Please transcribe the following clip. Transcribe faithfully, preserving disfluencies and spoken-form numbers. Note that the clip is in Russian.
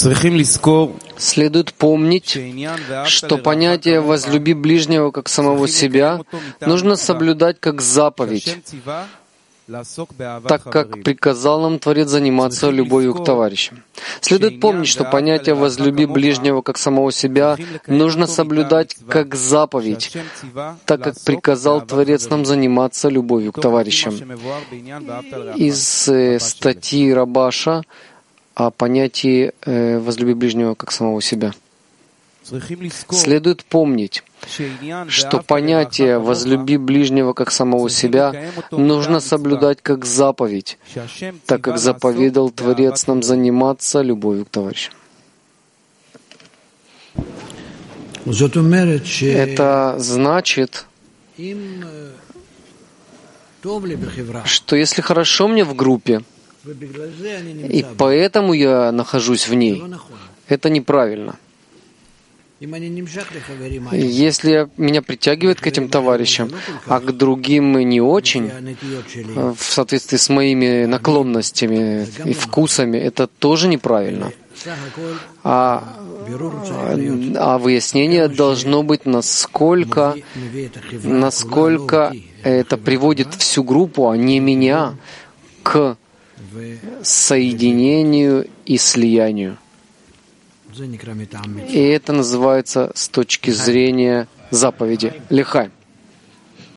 Следует помнить, что понятие «возлюби ближнего как самого себя» нужно соблюдать как заповедь, так как приказал нам Творец заниматься любовью к товарищам. Следует помнить, что понятие «возлюби ближнего как самого себя» нужно соблюдать как заповедь, так как приказал Творец нам заниматься любовью к товарищам. Из э, статьи Рабаша о понятии э, «возлюби ближнего как самого себя». Следует помнить, что понятие «возлюби ближнего как самого себя» нужно соблюдать как заповедь, так как заповедал Творец нам заниматься любовью к товарищам. Это значит, что если хорошо мне в группе, и поэтому я нахожусь в ней, это неправильно. Если меня притягивает к этим товарищам, а к другим не очень, в соответствии с моими наклонностями и вкусами, это тоже неправильно. А, а выяснение должно быть, насколько, насколько это приводит всю группу, а не меня, к соединению и слиянию. И это называется с точки зрения заповеди. Лихай.